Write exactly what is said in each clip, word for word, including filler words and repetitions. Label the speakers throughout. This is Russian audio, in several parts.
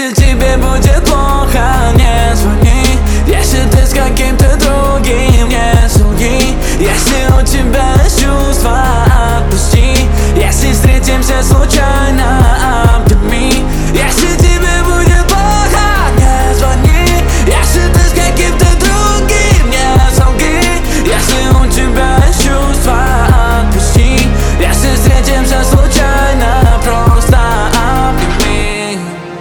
Speaker 1: Если тебе будет плохо, не звони. Если ты с каким-то другим, не солги. Если у тебя есть чувства, отпусти. Если встретимся случайно, обними. Если тебе будет плохо, не звони. Если ты с каким-то другим, не солги. Если у тебя есть чувства, отпусти. Если встретимся случайно, просто обними.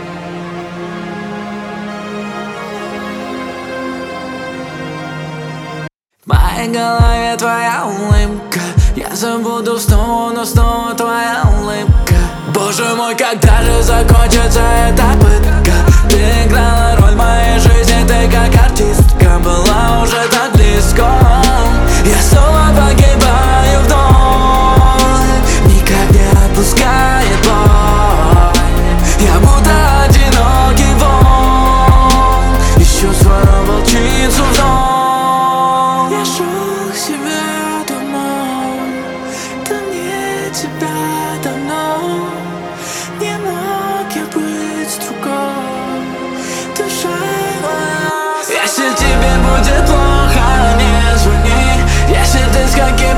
Speaker 1: В моей голове твоя улыбка. Я забуду снова, но снова твоя улыбка. Боже мой, когда же закончится эта пытка? Ты играла роль в моей жизни, ты как артистка. Была уже так близко. Я снова погибаю вновь. Никак не отпускает боль. Я будто одинокий волк. Ищу свою волчицу вновь. Я шел к себе домой. Да нет тебя давно. Не мог я быть с другой. Душа моя. Если тебе будет плохо, не звони. Если ты с каким